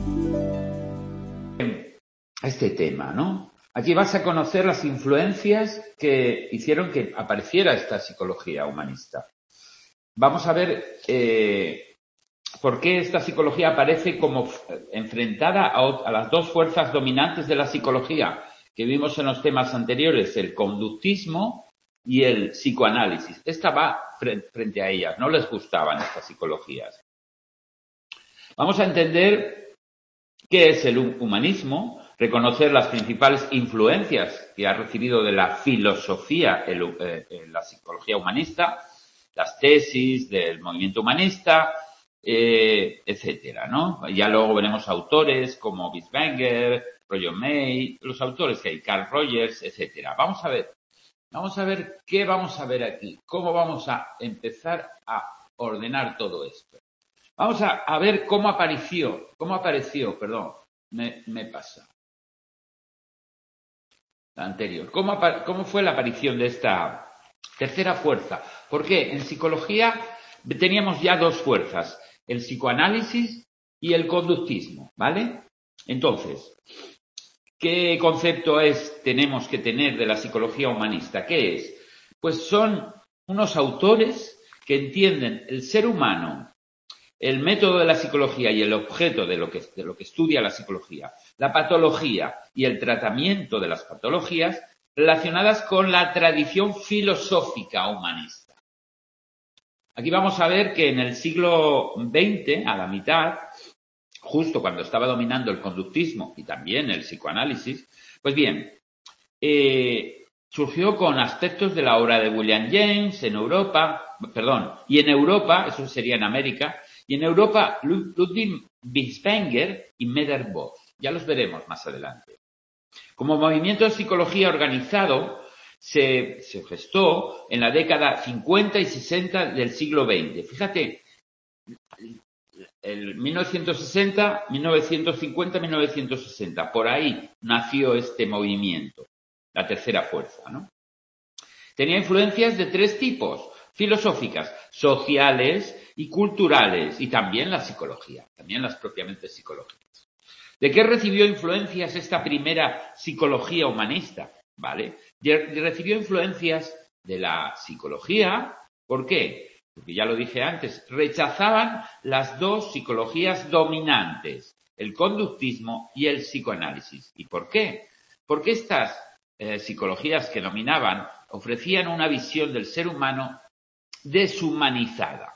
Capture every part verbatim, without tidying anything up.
Este tema, ¿no? Aquí vas a conocer las influencias que hicieron que apareciera esta psicología humanista. Vamos a ver eh, por qué esta psicología aparece como enfrentada a, a las dos fuerzas dominantes de la psicología que vimos en los temas anteriores, el conductismo y el psicoanálisis. Esta va frente a ellas, no les gustaban estas psicologías. Vamos a entender qué es el humanismo, reconocer las principales influencias que ha recibido de la filosofía en eh, la psicología humanista, las tesis del movimiento humanista, eh, etcétera, ¿no? Ya luego veremos autores como Binswanger, Roger May, los autores que hay, Carl Rogers, etcétera. Vamos a ver, vamos a ver qué vamos a ver aquí, cómo vamos a empezar a ordenar todo esto. Vamos a, a ver cómo apareció, cómo apareció, perdón, me, me pasa. La anterior. ¿Cómo, ¿Cómo fue la aparición de esta tercera fuerza? Porque en psicología teníamos ya dos fuerzas, el psicoanálisis y el conductismo, ¿vale? Entonces, ¿qué concepto es tenemos que tener de la psicología humanista? ¿Qué es? Pues son unos autores que entienden el ser humano, el método de la psicología y el objeto de lo que, de lo que estudia la psicología, la patología y el tratamiento de las patologías relacionadas con la tradición filosófica humanista. Aquí vamos a ver que en el siglo veinte, a la mitad, justo cuando estaba dominando el conductismo y también el psicoanálisis, pues bien, eh, surgió con aspectos de la obra de William James en Europa, perdón, y en Europa, eso sería en América, y en Europa, Ludwig Binswanger y Medard-Voss. Ya los veremos más adelante. Como movimiento de psicología organizado, se, se gestó en la década cincuenta y sesenta del siglo veinte. Fíjate, el mil novecientos sesenta, mil novecientos cincuenta, mil novecientos sesenta. Por ahí nació este movimiento, la tercera fuerza, ¿no? Tenía influencias de tres tipos, filosóficas, sociales y culturales, y también la psicología, también las propiamente psicológicas. ¿De qué recibió influencias esta primera psicología humanista? ¿Vale? Recibió influencias de la psicología. ¿Por qué? Porque ya lo dije antes, rechazaban las dos psicologías dominantes, el conductismo y el psicoanálisis. ¿Y por qué? Porque estas eh, psicologías que dominaban ofrecían una visión del ser humano deshumanizada,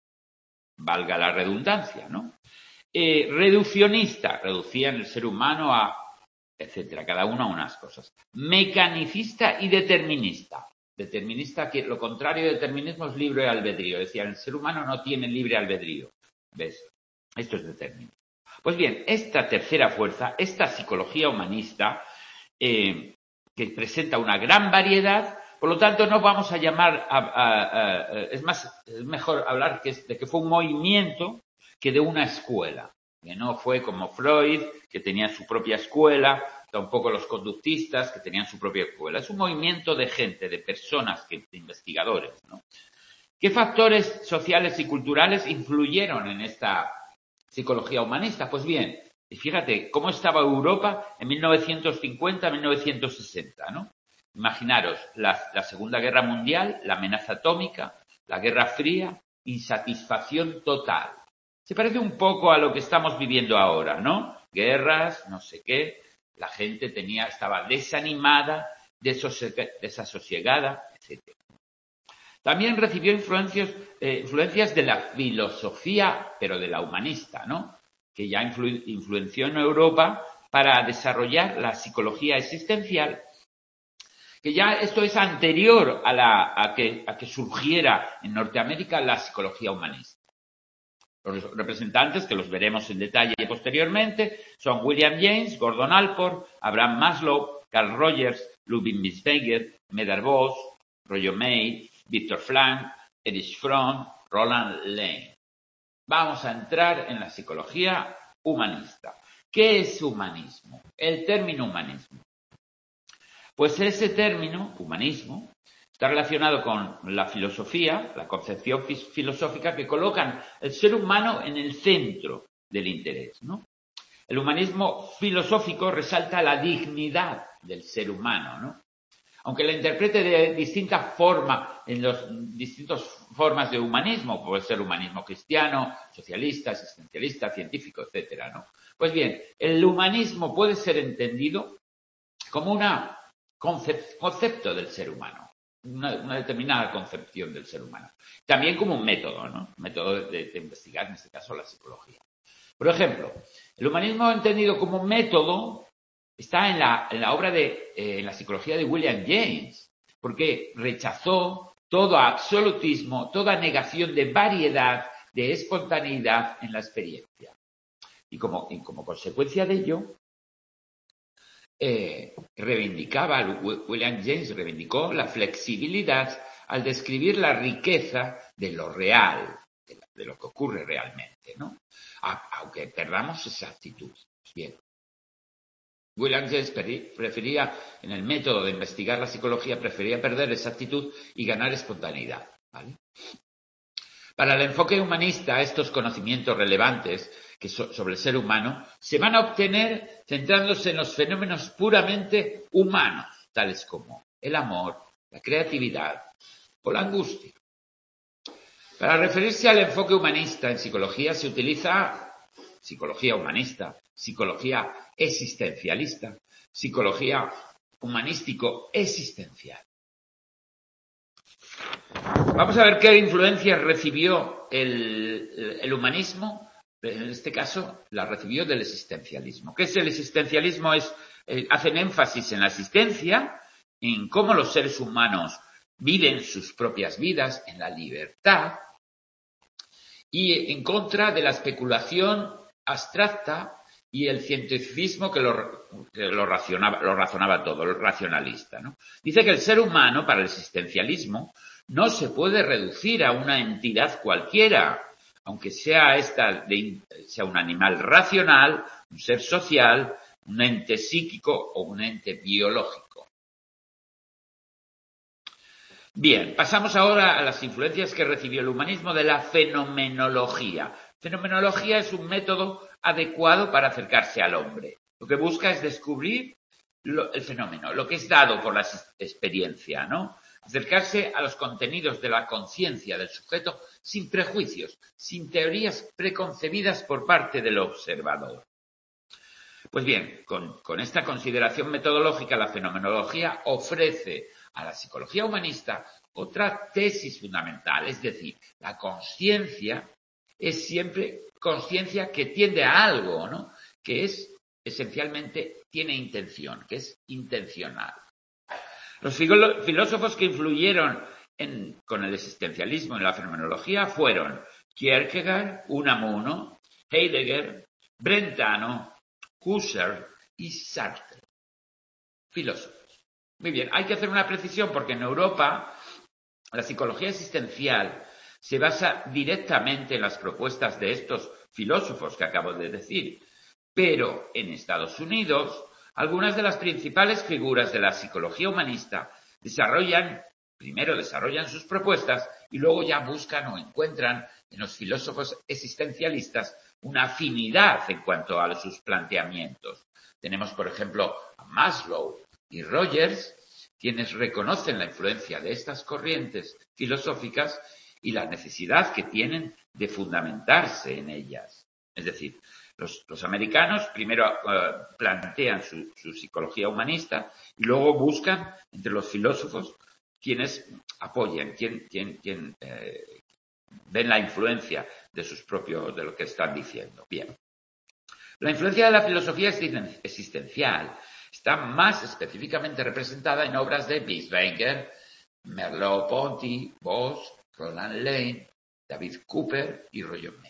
valga la redundancia, ¿no? Eh, reduccionista, reducían el ser humano a, etcétera, cada uno a unas cosas. Mecanicista y determinista. Determinista, que lo contrario de determinismo es libre albedrío. Decían, el ser humano no tiene libre albedrío. ¿Ves? Esto es determinismo. Pues bien, esta tercera fuerza, esta psicología humanista, eh, que presenta una gran variedad, por lo tanto no vamos a llamar, a, a, a, a, es más, es mejor hablar que es, de que fue un movimiento que de una escuela, que no fue como Freud, que tenía su propia escuela, tampoco los conductistas, que tenían su propia escuela. Es un movimiento de gente, de personas, que, de investigadores, ¿no? ¿Qué factores sociales y culturales influyeron en esta psicología humanista? Pues bien, fíjate cómo estaba Europa en mil novecientos cincuenta a mil novecientos sesenta, ¿no? Imaginaros, la, la Segunda Guerra Mundial, la amenaza atómica, la Guerra Fría, insatisfacción total. Se parece un poco a lo que estamos viviendo ahora, ¿no? Guerras, no sé qué. La gente tenía, estaba desanimada, desasosiegada, etcétera. También recibió influencias, eh, influencias de la filosofía, pero de la humanista, ¿no? Que ya influ, influenció en Europa para desarrollar la psicología existencial, que ya esto es anterior a, la, a, que, a que surgiera en Norteamérica la psicología humanista. Los representantes, que los veremos en detalle posteriormente, son William James, Gordon Allport, Abraham Maslow, Carl Rogers, Ludwig Binswanger, Medard-Voss, Roger May, Viktor Frankl, Erich Fromm, Roland Lane. Vamos a entrar en la psicología humanista. ¿Qué es humanismo? El término humanismo. Pues ese término, humanismo, está relacionado con la filosofía, la concepción filosófica que colocan el ser humano en el centro del interés, ¿no? El humanismo filosófico resalta la dignidad del ser humano, ¿no? Aunque la interprete de distinta forma en las distintas formas de humanismo, puede ser humanismo cristiano, socialista, existencialista, científico, etcétera, ¿no? Pues bien, el humanismo puede ser entendido como un concepto del ser humano, una, una, determinada concepción del ser humano. También como un método, ¿no? Un método de, de investigar, en este caso, la psicología. Por ejemplo, el humanismo entendido como método está en la, en la obra de eh, en la psicología de William James, porque rechazó todo absolutismo, toda negación de variedad, de espontaneidad en la experiencia. Y como, y como consecuencia de ello, eh, reivindicaba, William James reivindicó la flexibilidad al describir la riqueza de lo real, de, la, de lo que ocurre realmente, ¿no? A, aunque perdamos esa actitud. Bien. William James prefería, en el método de investigar la psicología, prefería perder esa actitud y ganar espontaneidad, ¿vale? Para el enfoque humanista, estos conocimientos relevantes que so, sobre el ser humano se van a obtener centrándose en los fenómenos puramente humanos, tales como el amor, la creatividad o la angustia. Para referirse al enfoque humanista en psicología se utiliza psicología humanista, psicología existencialista, psicología humanístico-existencial. Vamos a ver qué influencias recibió el, el humanismo. En este caso, la recibió del existencialismo. ¿Qué es el existencialismo? Es, eh, hacen énfasis en la existencia, en cómo los seres humanos viven sus propias vidas, en la libertad, y en contra de la especulación abstracta y el cientificismo que lo, que lo, racionaba, lo razonaba todo, el racionalista, ¿no? Dice que el ser humano, para el existencialismo, no se puede reducir a una entidad cualquiera, aunque sea esta de, sea un animal racional, un ser social, un ente psíquico o un ente biológico. Bien, pasamos ahora a las influencias que recibió el humanismo de la fenomenología. Fenomenología es un método adecuado para acercarse al hombre. Lo que busca es descubrir lo, el fenómeno, lo que es dado por la experiencia, ¿no? Acercarse a los contenidos de la conciencia del sujeto sin prejuicios, sin teorías preconcebidas por parte del observador. Pues bien, con, con esta consideración metodológica, la fenomenología ofrece a la psicología humanista otra tesis fundamental, es decir, la conciencia es siempre conciencia que tiende a algo, ¿no? Que es, esencialmente, tiene intención, que es intencional. Los filósofos que influyeron en, con el existencialismo en la fenomenología fueron Kierkegaard, Unamuno, Heidegger, Brentano, Husserl y Sartre. Filósofos. Muy bien, hay que hacer una precisión porque en Europa la psicología existencial se basa directamente en las propuestas de estos filósofos que acabo de decir, pero en Estados Unidos algunas de las principales figuras de la psicología humanista desarrollan, primero desarrollan sus propuestas y luego ya buscan o encuentran en los filósofos existencialistas una afinidad en cuanto a sus planteamientos. Tenemos, por ejemplo, a Maslow y Rogers, quienes reconocen la influencia de estas corrientes filosóficas y la necesidad que tienen de fundamentarse en ellas. Es decir, los, los americanos primero uh, plantean su, su psicología humanista y luego buscan entre los filósofos quienes apoyan, quien, quien, quien eh, ven la influencia de sus propios, de lo que están diciendo. Bien. La influencia de la filosofía existencial está más específicamente representada en obras de Bieswanger, Merleau-Ponty, Bosch, Roland Lane, David Cooper y Roger May.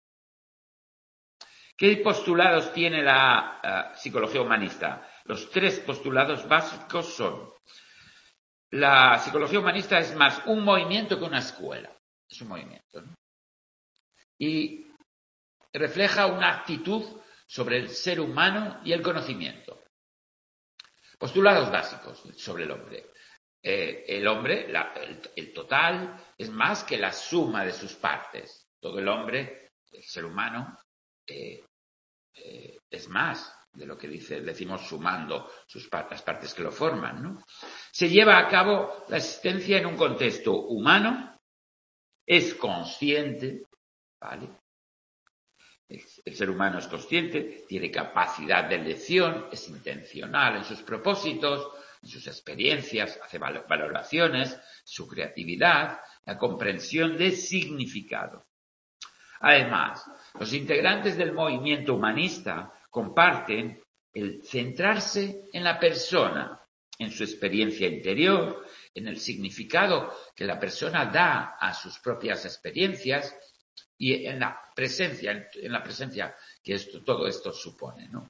¿Qué postulados tiene la uh, psicología humanista? Los tres postulados básicos son: la psicología humanista es más un movimiento que una escuela. Es un movimiento, ¿no? Y refleja una actitud sobre el ser humano y el conocimiento. Postulados básicos sobre el hombre. Eh, el hombre, la, el, el total, es más que la suma de sus partes. Todo el hombre, el ser humano, eh, eh, es más de lo que dice, decimos sumando sus, las partes que lo forman, ¿no? Se lleva a cabo la existencia en un contexto humano, es consciente, ¿vale? El, el ser humano es consciente, tiene capacidad de elección, es intencional en sus propósitos, en sus experiencias, hace valoraciones, su creatividad, la comprensión de significado. Además, los integrantes del movimiento humanista comparten el centrarse en la persona, en su experiencia interior, en el significado que la persona da a sus propias experiencias y en la presencia, en la presencia que esto, todo esto supone, ¿no?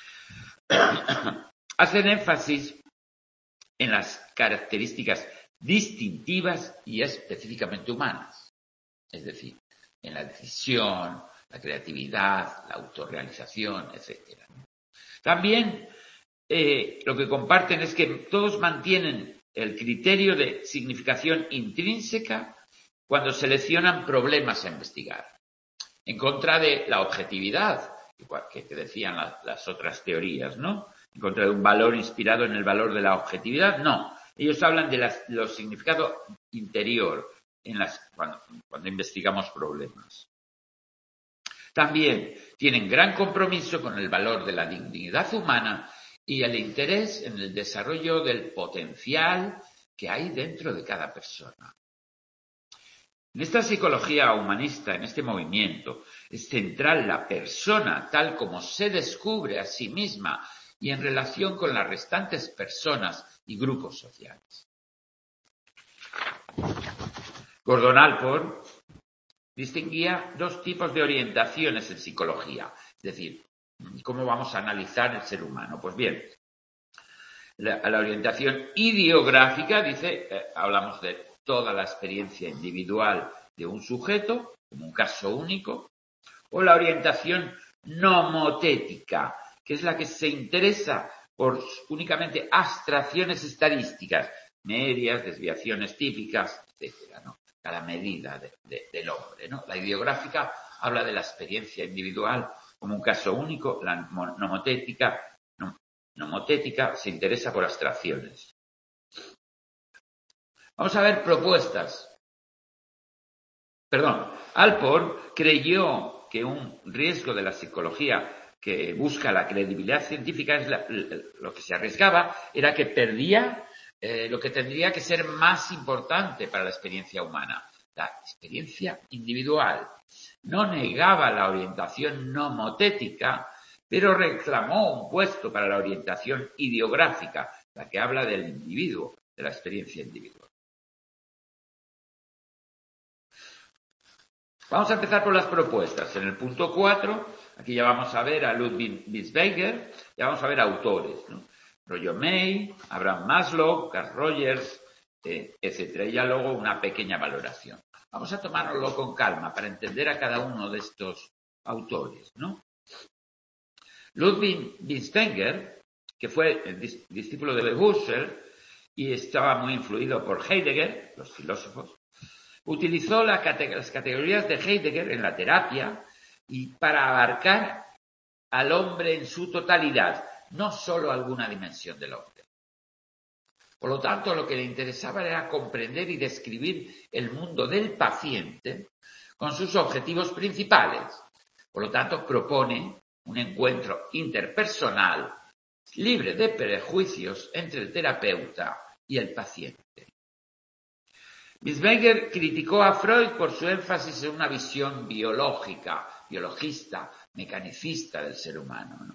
Hacen énfasis en las características distintivas y específicamente humanas, es decir, en la decisión, la creatividad, la autorrealización, etcétera. También eh, lo que comparten es que todos mantienen el criterio de significación intrínseca cuando seleccionan problemas a investigar, en contra de la objetividad, que decían la, las otras teorías, ¿no? En contra de un valor inspirado en el valor de la objetividad, no. Ellos hablan de, las, de los significados interior en las, cuando, cuando investigamos problemas. También tienen gran compromiso con el valor de la dignidad humana y el interés en el desarrollo del potencial que hay dentro de cada persona. En esta psicología humanista, en este movimiento, es central la persona tal como se descubre a sí misma y en relación con las restantes personas y grupos sociales. Gordon Allport distinguía dos tipos de orientaciones en psicología, es decir, ¿cómo vamos a analizar el ser humano? Pues bien, la, la orientación ideográfica, dice, eh, hablamos de toda la experiencia individual de un sujeto, como un caso único, o la orientación nomotética, que es la que se interesa por únicamente abstracciones estadísticas, medias, desviaciones típicas, etcétera, ¿no? Cada medida de, de, del hombre, ¿no? La ideográfica habla de la experiencia individual como un caso único, la nomotética, no, nomotética se interesa por abstracciones. Vamos a ver propuestas. Perdón, Allport creyó que un riesgo de la psicología que busca la credibilidad científica es la, lo que se arriesgaba era que perdía eh, lo que tendría que ser más importante para la experiencia humana, la experiencia individual. No negaba la orientación nomotética, pero reclamó un puesto para la orientación ideográfica, la que habla del individuo, de la experiencia individual. Vamos a empezar por las propuestas. En el punto cuatro, aquí ya vamos a ver a Ludwig Wiesberger, ya vamos a ver autores, ¿no? Rollo May, Abraham Maslow, Carl Rogers, eh, etcétera. Y ya luego una pequeña valoración. Vamos a tomárnoslo con calma para entender a cada uno de estos autores, ¿no? Ludwig Wiesberger, que fue el discípulo de Husserl y estaba muy influido por Heidegger, los filósofos, utilizó la cate- las categorías de Heidegger en la terapia y para abarcar al hombre en su totalidad, no solo alguna dimensión del hombre. Por lo tanto, lo que le interesaba era comprender y describir el mundo del paciente con sus objetivos principales. Por lo tanto, propone un encuentro interpersonal libre de prejuicios entre el terapeuta y el paciente. Wiesberger criticó a Freud por su énfasis en una visión biológica, biologista, mecanicista del ser humano, ¿no?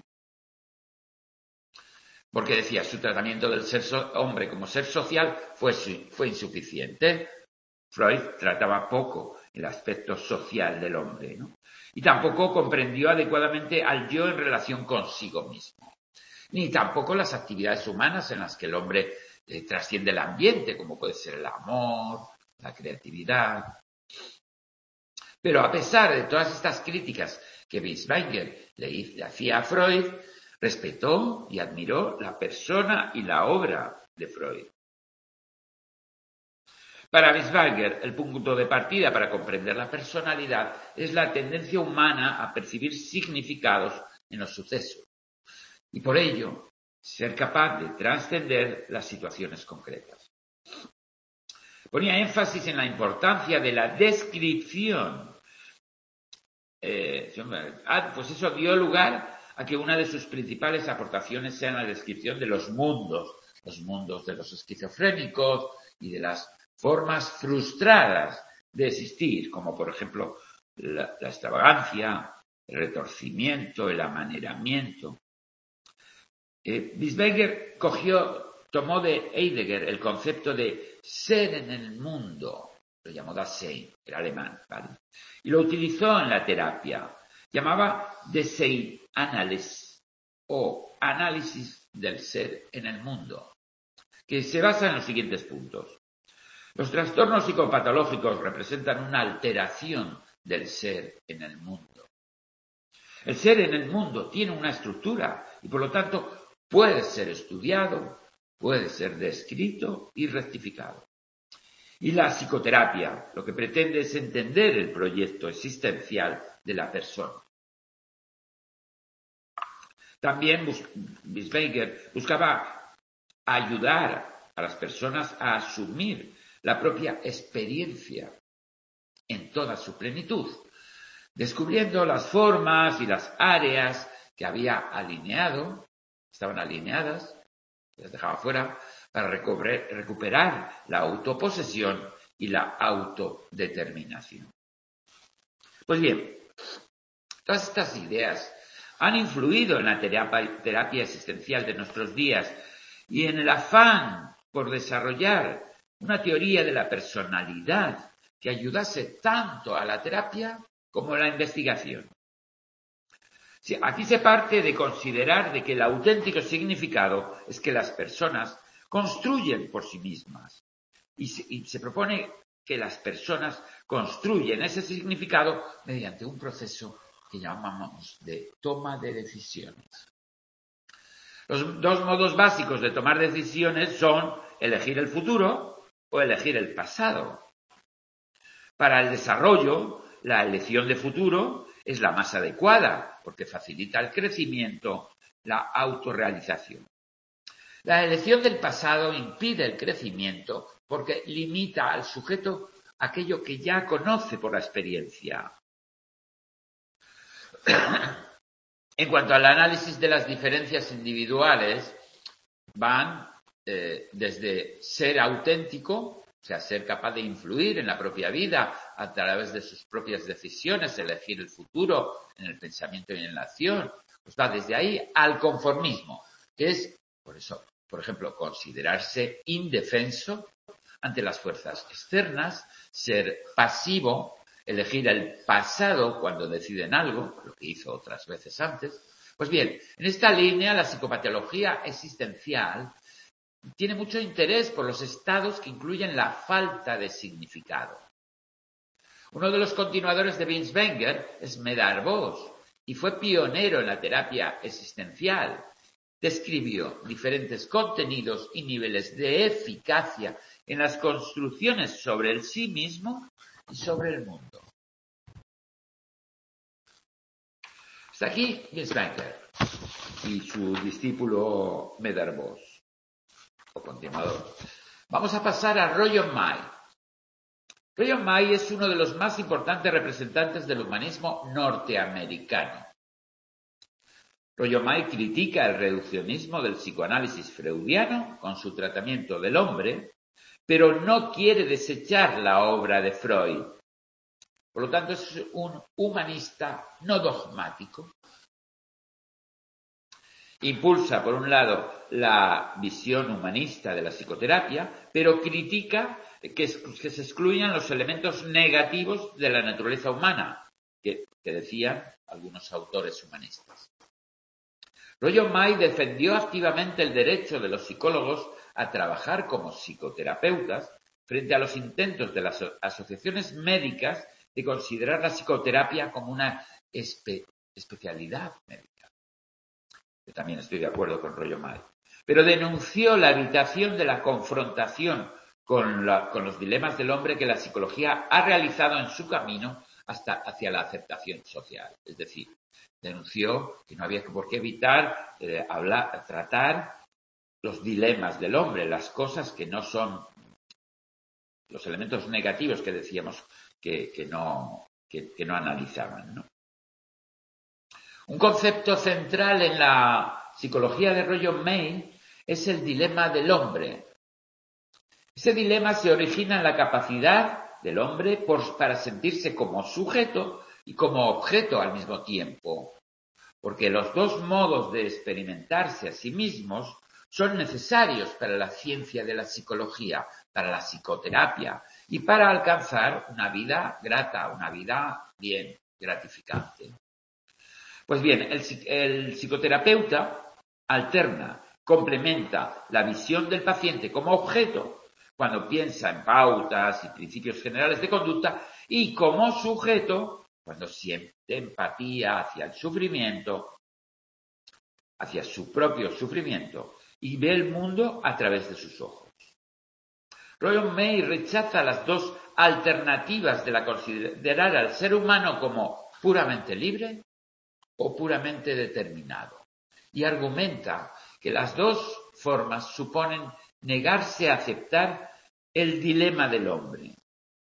Porque decía, su tratamiento del ser so- hombre como ser social fue, fue insuficiente. Freud trataba poco el aspecto social del hombre, ¿no? Y tampoco comprendió adecuadamente al yo en relación consigo mismo. Ni tampoco las actividades humanas en las que el hombre eh, trasciende el ambiente, como puede ser el amor, la creatividad. Pero a pesar de todas estas críticas que Wiesberger le, le hacía a Freud, respetó y admiró la persona y la obra de Freud. Para Wiesberger, el punto de partida para comprender la personalidad es la tendencia humana a percibir significados en los sucesos y por ello ser capaz de trascender las situaciones concretas. Ponía énfasis en la importancia de la descripción. Eh, pues eso dio lugar a que una de sus principales aportaciones sea la descripción de los mundos, los mundos de los esquizofrénicos y de las formas frustradas de existir, como por ejemplo la, la extravagancia, el retorcimiento, el amaneramiento. Eh, Binswanger cogió, tomó de Heidegger el concepto de ser en el mundo, lo llamó Dasein, era alemán, ¿vale? Y lo utilizó en la terapia. Llamaba Dasein-Analysis o análisis del ser en el mundo, que se basa en los siguientes puntos. Los trastornos psicopatológicos representan una alteración del ser en el mundo. El ser en el mundo tiene una estructura y por lo tanto puede ser estudiado, puede ser descrito y rectificado. Y la psicoterapia lo que pretende es entender el proyecto existencial de la persona. También Binswanger buscaba ayudar a las personas a asumir la propia experiencia en toda su plenitud, descubriendo las formas y las áreas que había alineado, estaban alineadas, las dejaba fuera, para recuperar la autoposesión y la autodeterminación. Pues bien, todas estas ideas han influido en la terapia, terapia existencial de nuestros días y en el afán por desarrollar una teoría de la personalidad que ayudase tanto a la terapia como a la investigación. Sí, aquí se parte de considerar de que el auténtico significado es que las personas construyen por sí mismas y se, y se propone que las personas construyen ese significado mediante un proceso que llamamos de toma de decisiones. Los dos modos básicos de tomar decisiones son elegir el futuro o elegir el pasado. Para el desarrollo, la elección de futuro es la más adecuada porque facilita el crecimiento, la autorrealización. La elección del pasado impide el crecimiento porque limita al sujeto aquello que ya conoce por la experiencia. En cuanto al análisis de las diferencias individuales, van eh, desde ser auténtico, o sea, ser capaz de influir en la propia vida a través de sus propias decisiones, elegir el futuro en el pensamiento y en la acción, pues va desde ahí al conformismo, que es, por eso, por ejemplo, considerarse indefenso ante las fuerzas externas, ser pasivo, elegir el pasado cuando deciden algo, lo que hizo otras veces antes. Pues bien, en esta línea la psicopatología existencial tiene mucho interés por los estados que incluyen la falta de significado. Uno de los continuadores de Binswanger es Medard Bosch y fue pionero en la terapia existencial. Describió diferentes contenidos y niveles de eficacia en las construcciones sobre el sí mismo y sobre el mundo. Hasta aquí Binswanger y su discípulo Medard Bosch, o continuador. Vamos a pasar a Roger May. Roger May es uno de los más importantes representantes del humanismo norteamericano. Roger May critica el reduccionismo del psicoanálisis freudiano con su tratamiento del hombre, pero no quiere desechar la obra de Freud. Por lo tanto, es un humanista no dogmático. Impulsa, por un lado, la visión humanista de la psicoterapia, pero critica que, que se excluyan los elementos negativos de la naturaleza humana, que, que decían algunos autores humanistas. Roger May defendió activamente el derecho de los psicólogos a trabajar como psicoterapeutas frente a los intentos de las asociaciones médicas de considerar la psicoterapia como una espe- especialidad médica. Yo también estoy de acuerdo con Roger May. Pero denunció la evitación de la confrontación con, la, con los dilemas del hombre que la psicología ha realizado en su camino hasta hacia la aceptación social. Es decir, denunció que no había por qué evitar eh, hablar, tratar los dilemas del hombre, las cosas que no son los elementos negativos que decíamos que, que, no, que, que no analizaban, ¿no? Un concepto central en la psicología de rollo May es el dilema del hombre. Ese dilema se origina en la capacidad del hombre por, para sentirse como sujeto y como objeto al mismo tiempo, porque los dos modos de experimentarse a sí mismos son necesarios para la ciencia de la psicología, para la psicoterapia y para alcanzar una vida grata, una vida bien gratificante. Pues bien, el, el psicoterapeuta alterna, complementa la visión del paciente como objeto cuando piensa en pautas y principios generales de conducta y como sujeto cuando siente empatía hacia el sufrimiento, hacia su propio sufrimiento y ve el mundo a través de sus ojos. Rollo May rechaza las dos alternativas de la considerar al ser humano como puramente libre o puramente determinado y argumenta que las dos formas suponen negarse a aceptar el dilema del hombre.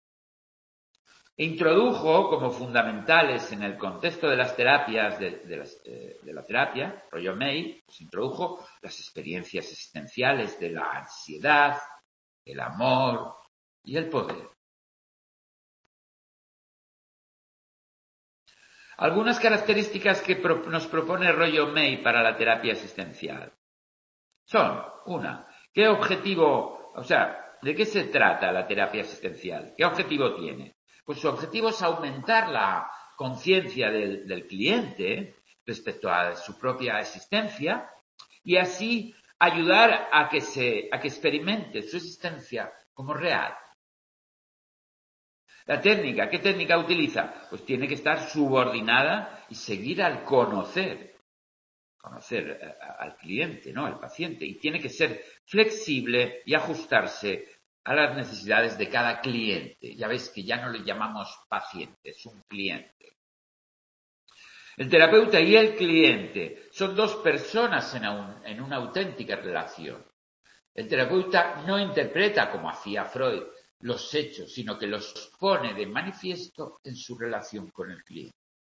E introdujo como fundamentales en el contexto de las terapias de, de, las, eh, de la terapia, rollo May, pues introdujo las experiencias existenciales de la ansiedad, el amor y el poder. Algunas características que pro, nos propone rollo May para la terapia existencial son, una, ¿qué objetivo, o sea, de qué se trata la terapia existencial? ¿Qué objetivo tiene? Pues su objetivo es aumentar la conciencia del, del cliente respecto a su propia existencia y así ayudar a que se, a que experimente su existencia como real. La técnica, ¿qué técnica utiliza? Pues tiene que estar subordinada y seguir al conocer, conocer al cliente, ¿no? Al paciente, y tiene que ser flexible y ajustarse a las necesidades de cada cliente. Ya veis que ya no le llamamos paciente, es un cliente. El terapeuta y el cliente son dos personas en, un, en una auténtica relación. El terapeuta no interpreta, como hacía Freud, los hechos, sino que los pone de manifiesto en su relación con el cliente.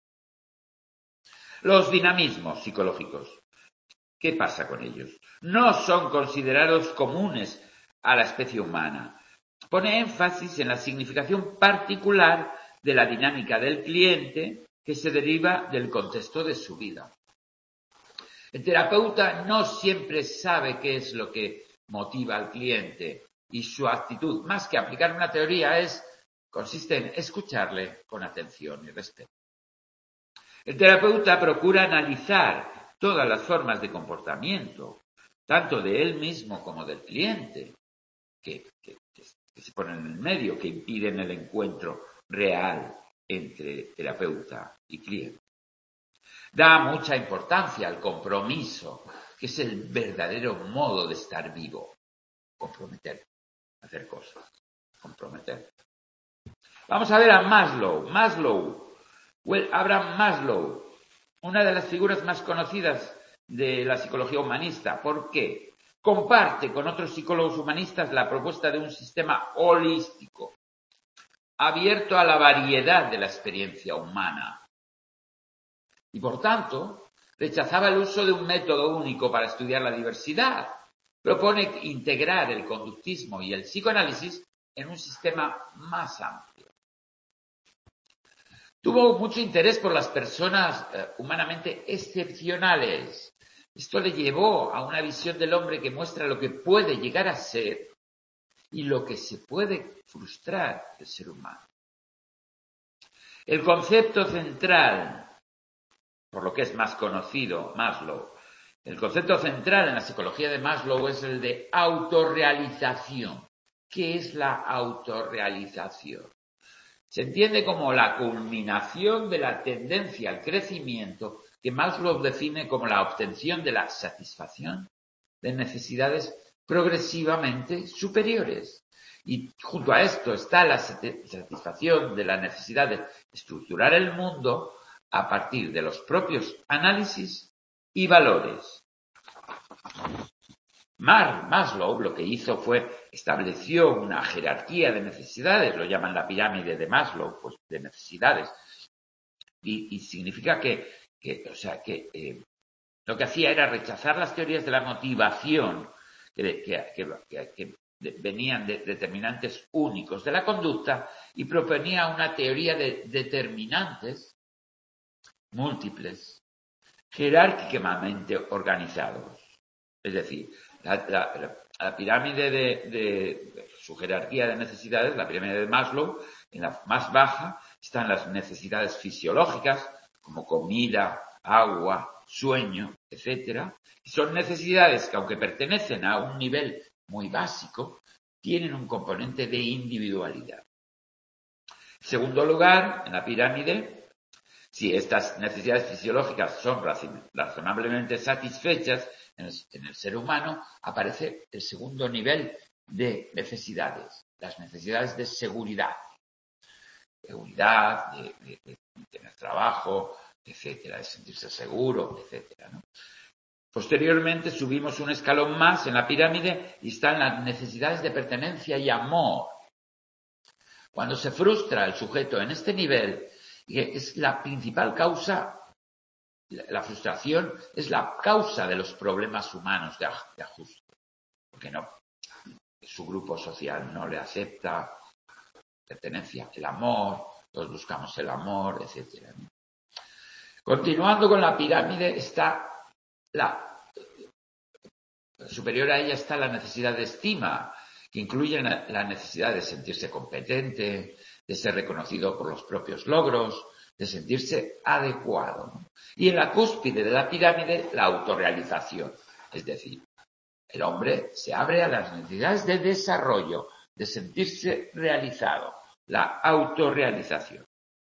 Los dinamismos psicológicos. ¿Qué pasa con ellos? No son considerados comunes a la especie humana. Pone énfasis en la significación particular de la dinámica del cliente que se deriva del contexto de su vida. El terapeuta no siempre sabe qué es lo que motiva al cliente y su actitud, más que aplicar una teoría, es consiste en escucharle con atención y respeto. El terapeuta procura analizar todas las formas de comportamiento, tanto de él mismo como del cliente, que, que, que se ponen en el medio, que impiden el encuentro real entre terapeuta y cliente. Da mucha importancia al compromiso, que es el verdadero modo de estar vivo. Comprometer, hacer cosas, comprometer. Vamos a ver a Maslow. Maslow, well, Abraham Maslow, una de las figuras más conocidas de la psicología humanista. ¿Por qué? Comparte con otros psicólogos humanistas la propuesta de un sistema holístico, abierto a la variedad de la experiencia humana. Y por tanto, rechazaba el uso de un método único para estudiar la diversidad. Propone integrar el conductismo y el psicoanálisis en un sistema más amplio. Tuvo mucho interés por las personas eh, humanamente excepcionales. Esto le llevó a una visión del hombre que muestra lo que puede llegar a ser y lo que se puede frustrar del ser humano. El concepto central, por lo que es más conocido, Maslow, el concepto central en la psicología de Maslow es el de autorrealización. ¿Qué es la autorrealización? Se entiende como la culminación de la tendencia al crecimiento que Maslow define como la obtención de la satisfacción de necesidades progresivamente superiores. Y junto a esto está la satisfacción de la necesidad de estructurar el mundo a partir de los propios análisis y valores. Maslow lo que hizo fue estableció una jerarquía de necesidades, lo llaman la pirámide de Maslow, pues de necesidades, y, y significa que, que, o sea, que eh, lo que hacía era rechazar las teorías de la motivación que, que, que, que venían de determinantes únicos de la conducta y proponía una teoría de determinantes múltiples, jerárquicamente organizados. Es decir, la, la, la, la pirámide de, de su jerarquía de necesidades, la pirámide de Maslow, en la más baja están las necesidades fisiológicas, como comida, agua, sueño, etcétera. Son necesidades que, aunque pertenecen a un nivel muy básico, tienen un componente de individualidad. En segundo lugar, en la pirámide, si estas necesidades fisiológicas son razonablemente satisfechas en el, en el ser humano, aparece el segundo nivel de necesidades, las necesidades de seguridad. Seguridad, de, de, de tener trabajo, etcétera, de sentirse seguro, etcétera, ¿no? Posteriormente subimos un escalón más en la pirámide y están las necesidades de pertenencia y amor. Cuando se frustra el sujeto en este nivel, es la principal causa, la frustración es la causa de los problemas humanos de ajuste, porque no, su grupo social no le acepta, pertenencia, el amor, todos buscamos el amor, etcétera. Continuando con la pirámide está la superior a ella está la necesidad de estima, que incluye la necesidad de sentirse competente, de ser reconocido por los propios logros, de sentirse adecuado, ¿no? Y en la cúspide de la pirámide, la autorrealización, es decir, el hombre se abre a las necesidades de desarrollo, de sentirse realizado, la autorrealización.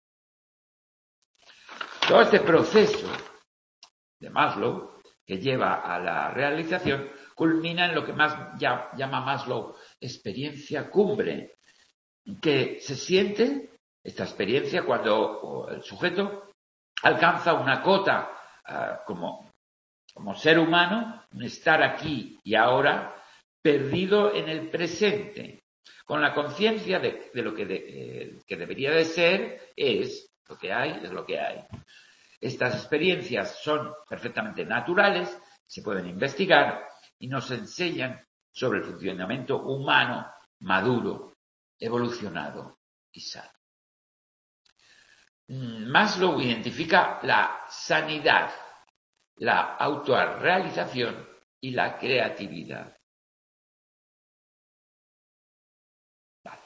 Todo este proceso de Maslow que lleva a la realización, culmina en lo que más llama Maslow experiencia cumbre, que se siente esta experiencia cuando el sujeto alcanza una cota uh, como, como ser humano, un estar aquí y ahora, perdido en el presente, con la conciencia de, de lo que, de, eh, que debería de ser, es lo que hay, es lo que hay. Estas experiencias son perfectamente naturales, se pueden investigar y nos enseñan sobre el funcionamiento humano maduro, evolucionado y sano. Maslow identifica la sanidad, la autorrealización y la creatividad. Vale.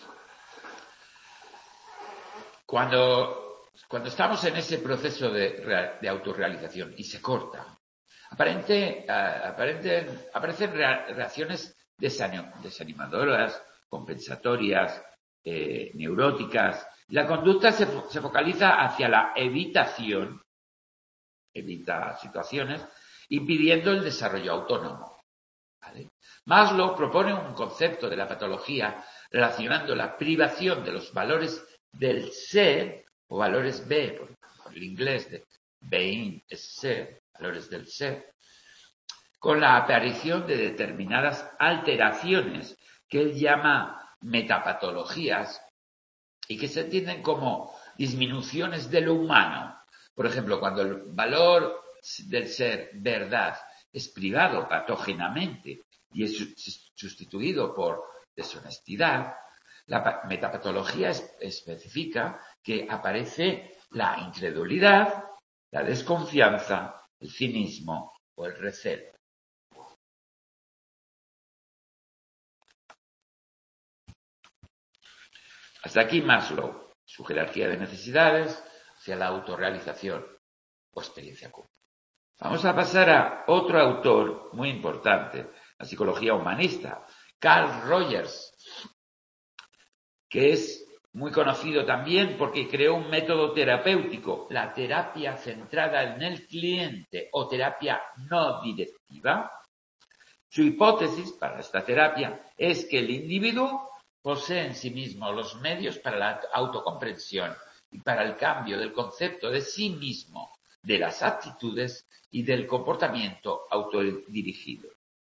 Cuando Cuando estamos en ese proceso de, de autorrealización y se corta, aparente, uh, aparente, aparecen reacciones desanimadoras, compensatorias, eh, neuróticas. La conducta se, se focaliza hacia la evitación, evita situaciones, impidiendo el desarrollo autónomo. ¿Vale? Maslow propone un concepto de la patología relacionando la privación de los valores del ser o valores B, por, por el inglés de being es ser, valores del ser, con la aparición de determinadas alteraciones que él llama metapatologías y que se entienden como disminuciones de lo humano. Por ejemplo, cuando el valor del ser verdad es privado patógenamente y es sustituido por deshonestidad, la metapatología especifica que aparece la incredulidad, la desconfianza, el cinismo o el recelo. Hasta aquí Maslow, su jerarquía de necesidades hacia la autorrealización o experiencia común. Vamos a pasar a otro autor muy importante, la psicología humanista, Carl Rogers, que es muy conocido también porque creó un método terapéutico, la terapia centrada en el cliente o terapia no directiva. Su hipótesis para esta terapia es que el individuo posee en sí mismo los medios para la autocomprensión y para el cambio del concepto de sí mismo, de las actitudes y del comportamiento autodirigido.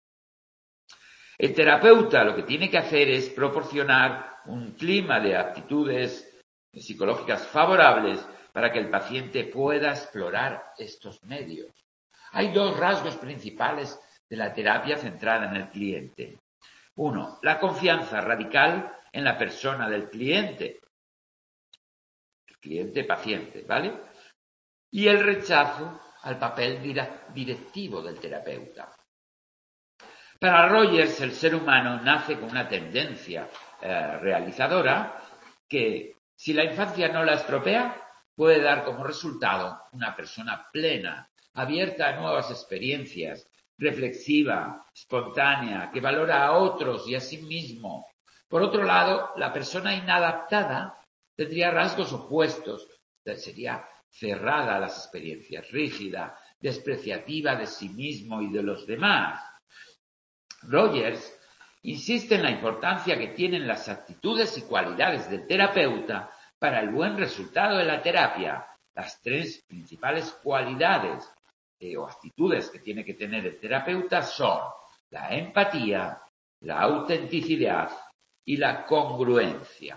El terapeuta lo que tiene que hacer es proporcionar un clima de actitudes psicológicas favorables para que el paciente pueda explorar estos medios. Hay dos rasgos principales de la terapia centrada en el cliente. Uno, la confianza radical en la persona del cliente, el cliente-paciente, ¿vale? Y el rechazo al papel directivo del terapeuta. Para Rogers, el ser humano nace con una tendencia eh, realizadora que, si la infancia no la estropea, puede dar como resultado una persona plena, abierta a nuevas experiencias, reflexiva, espontánea, que valora a otros y a sí mismo. Por otro lado, la persona inadaptada tendría rasgos opuestos, sería cerrada a las experiencias, rígida, despreciativa de sí mismo y de los demás. Rogers insiste en la importancia que tienen las actitudes y cualidades del terapeuta para el buen resultado de la terapia. Las tres principales cualidades eh, o actitudes que tiene que tener el terapeuta son la empatía, la autenticidad y la congruencia.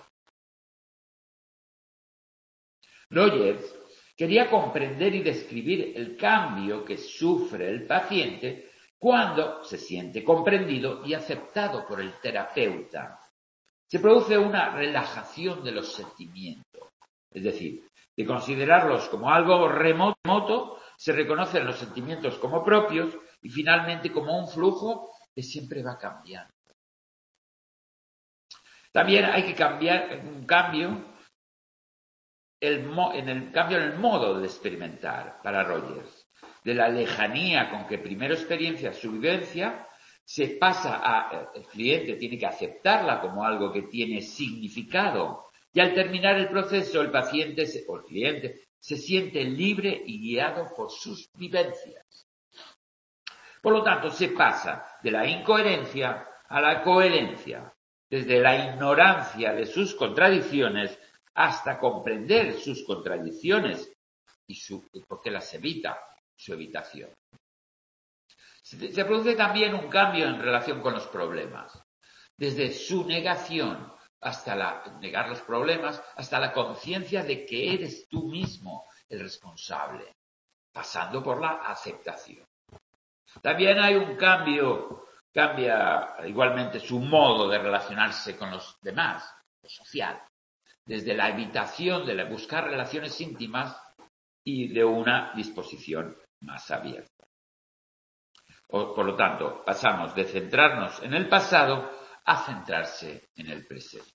Rogers quería comprender y describir el cambio que sufre el paciente cuando se siente comprendido y aceptado por el terapeuta. Se produce una relajación de los sentimientos, es decir, de considerarlos como algo remoto, se reconocen los sentimientos como propios y finalmente como un flujo que siempre va cambiando. También hay que cambiar un cambio el, en el cambio en el modo de experimentar para Rogers. De la lejanía con que primero experiencia su vivencia, se pasa a, el cliente tiene que aceptarla como algo que tiene significado y al terminar el proceso el paciente o el cliente se siente libre y guiado por sus vivencias. Por lo tanto, se pasa de la incoherencia a la coherencia, desde la ignorancia de sus contradicciones hasta comprender sus contradicciones y su, por qué las evita. Su evitación. Se produce también un cambio en relación con los problemas, desde su negación hasta la, negar los problemas, hasta la conciencia de que eres tú mismo el responsable, pasando por la aceptación. También hay un cambio, cambia igualmente su modo de relacionarse con los demás, lo social, desde la evitación de buscar relaciones íntimas y de una disposición más abierta. Por lo tanto, pasamos de centrarnos en el pasado a centrarse en el presente.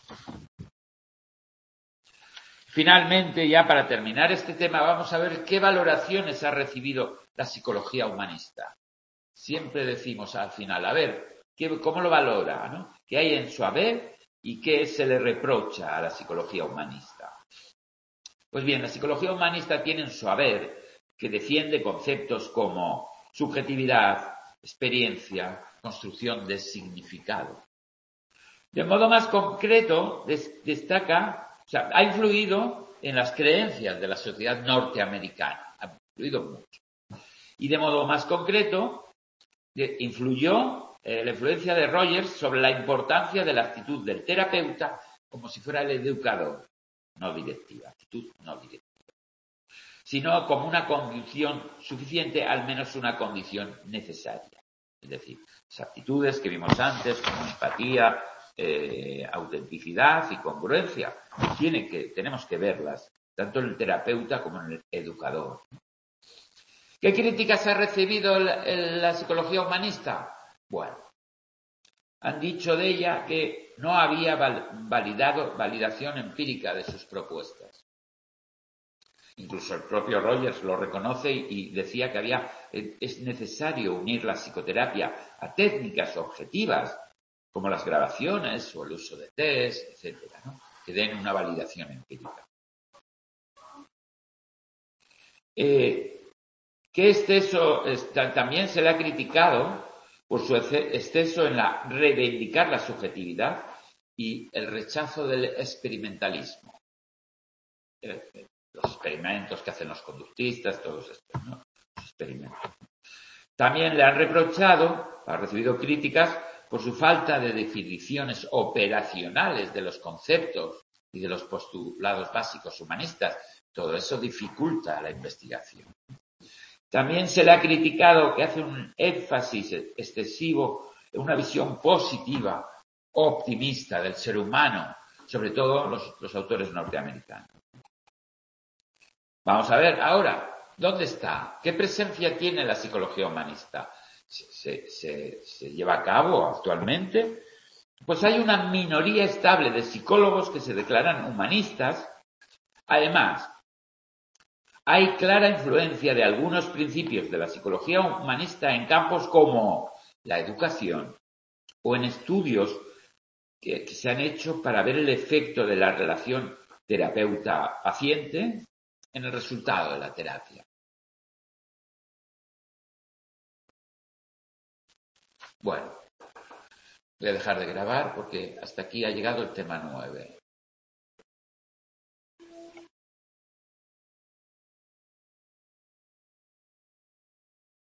Finalmente, ya para terminar este tema, vamos a ver qué valoraciones ha recibido la psicología humanista. Siempre decimos al final, a ver, ¿qué, ¿cómo lo valora? ¿No? ¿Qué hay en su haber y qué se le reprocha a la psicología humanista? Pues bien, la psicología humanista tiene en su haber que defiende conceptos como subjetividad, experiencia, construcción de significado. De modo más concreto, des- destaca, o sea, ha influido en las creencias de la sociedad norteamericana, ha influido mucho. Y de modo más concreto, de, influyó eh, la influencia de Rogers sobre la importancia de la actitud del terapeuta como si fuera el educador. No directiva, actitud no directiva, sino como una condición suficiente, al menos una condición necesaria. Es decir, las actitudes que vimos antes, como empatía, eh, autenticidad y congruencia, tiene que, tenemos que verlas, tanto en el terapeuta como en el educador. ¿Qué críticas ha recibido la, la psicología humanista? Bueno, han dicho de ella que no había validado, validación empírica de sus propuestas. Incluso el propio Rogers lo reconoce y decía que había, es necesario unir la psicoterapia a técnicas objetivas, como las grabaciones o el uso de test, etcétera, ¿no? Que den una validación empírica. Eh, que exceso también se le ha criticado por su exceso en la reivindicar la subjetividad y el rechazo del experimentalismo. Los experimentos que hacen los conductistas, todos estos, ¿no? Los experimentos. También le han reprochado, ha recibido críticas por su falta de definiciones operacionales de los conceptos y de los postulados básicos humanistas. Todo eso dificulta la investigación. También se le ha criticado que hace un énfasis excesivo en una visión positiva, optimista del ser humano, sobre todo los, los autores norteamericanos. Vamos a ver ahora, ¿dónde está? ¿Qué presencia tiene la psicología humanista? ¿Se, se, se, se lleva a cabo actualmente? Pues hay una minoría estable de psicólogos que se declaran humanistas. Además, hay clara influencia de algunos principios de la psicología humanista en campos como la educación o en estudios que, que se han hecho para ver el efecto de la relación terapeuta-paciente en el resultado de la terapia. Bueno, voy a dejar de grabar porque hasta aquí ha llegado el tema nueve.